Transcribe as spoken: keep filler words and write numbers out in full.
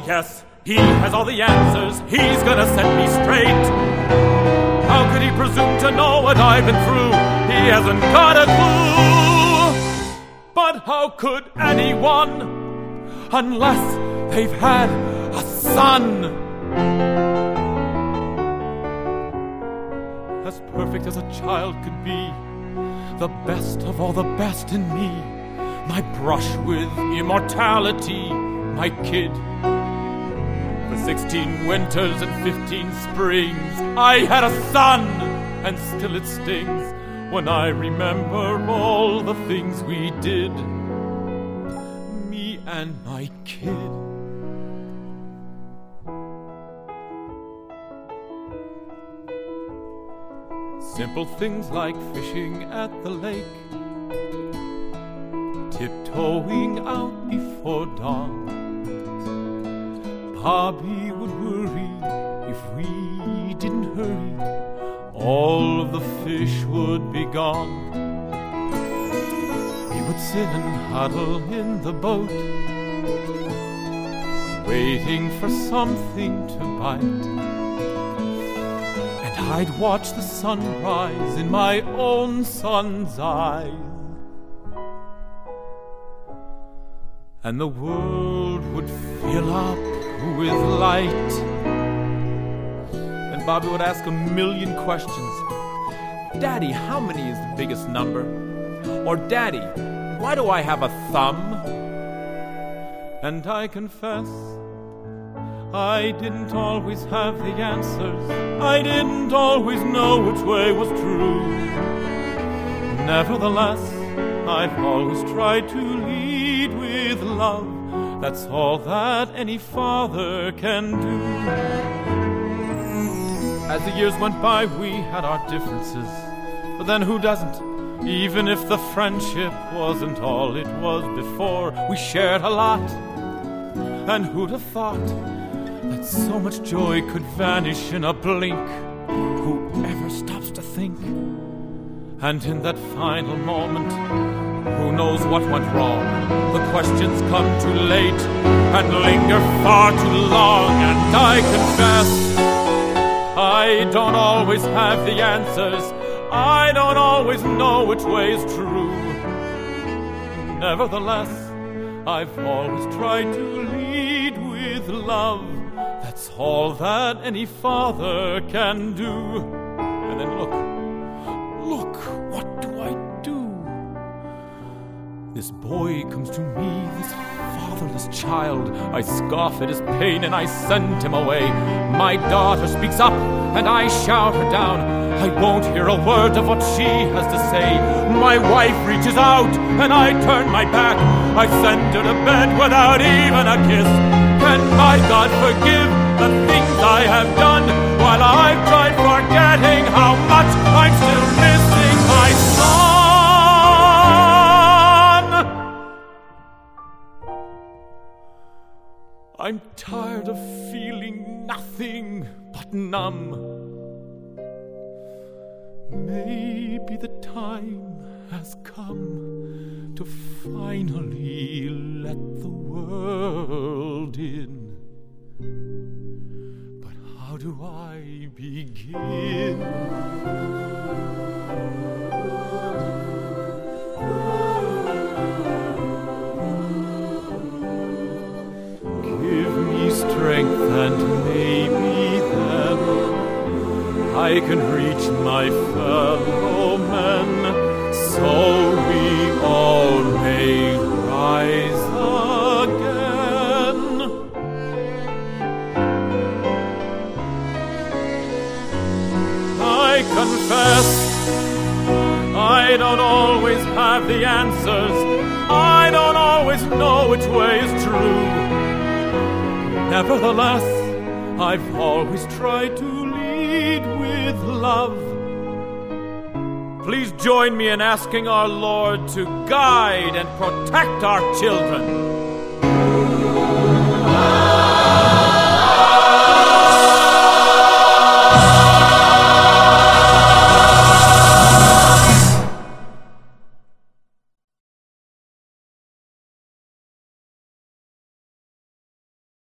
yes, he has all the answers. He's gonna set me straight. How could he presume to know what I've been through? He hasn't got a clue. But how could anyone, unless they've had a son? As perfect as a child could be, the best of all the best in me, my brush with immortality, my kid. For sixteen winters and fifteen springs, I had a son, and still it stings when I remember all the things we did, me and my kid. Simple things like fishing at the lake, tiptoeing out before dawn. Bobby would worry if we didn't hurry, all of the fish would be gone. We would sit and huddle in the boat, waiting for something to bite. And I'd watch the sunrise in my own son's eyes, and the world would fill up with light. And Bobby would ask a million questions. Daddy, how many is the biggest number? Or Daddy, why do I have a thumb? And I confess, I didn't always have the answers. I didn't always know which way was true. Nevertheless, I've always tried to lead with love. That's all that any father can do. As the years went by, we had our differences, but then who doesn't? Even if the friendship wasn't all it was before, we shared a lot. And who'd have thought that so much joy could vanish in a blink? Whoever stops to think? And in that final moment, who knows what went wrong? The questions come too late and linger far too long. And I confess, I don't always have the answers. I don't always know which way is true. Nevertheless, I've always tried to lead with love. That's all that any father can do. And then look, look, what do I do? This boy comes to me, this fatherless child. I scoff at his pain and I send him away. My daughter speaks up and I shout her down. I won't hear a word of what she has to say. My wife reaches out and I turn my back. I send her to bed without even a kiss. Can my God forgive the things I have done, while I've tried forgetting how much I'm still missing my son? I'm tired of feeling nothing but numb. Maybe the time has come to finally let the world in. But how do I begin? Give me strength and maybe then I can reach my fellow men, so we all may rise again. I confess, I don't always have the answers. I don't always know which way is true. Nevertheless, I've always tried to lead with love. Please join me in asking our Lord to guide and protect our children.